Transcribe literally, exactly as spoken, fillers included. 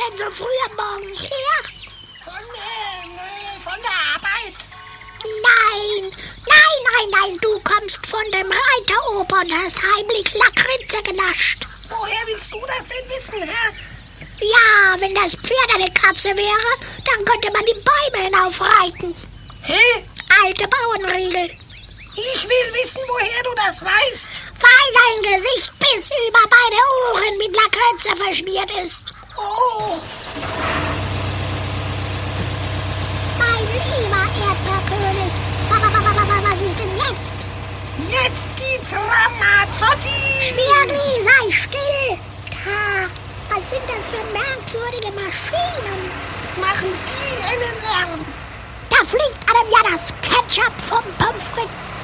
denn so früh am Morgen her? Von, äh, von der Arbeit. Nein, nein, nein, nein, du kommst von dem Reiteroper und hast heimlich Lakritze genascht. Woher willst du das denn wissen, hä? Ja, wenn das Pferd eine Katze wäre, dann könnte man die Bäume hinaufreiten. Hä? Alte Bauernregel. Ich will wissen, woher du das weißt. Weil dein Gesicht bis über beide Ohren mit Lakritze verschmiert ist. Oh. Mein lieber Erdbeerkönig, was ist denn jetzt? Jetzt gibt's Ramazzotti. Schmirgli, sei still. Da, was sind das für merkwürdige Maschinen? Machen die einen Lärm? Da fliegt einem ja das Ketchup vom Pommes frites.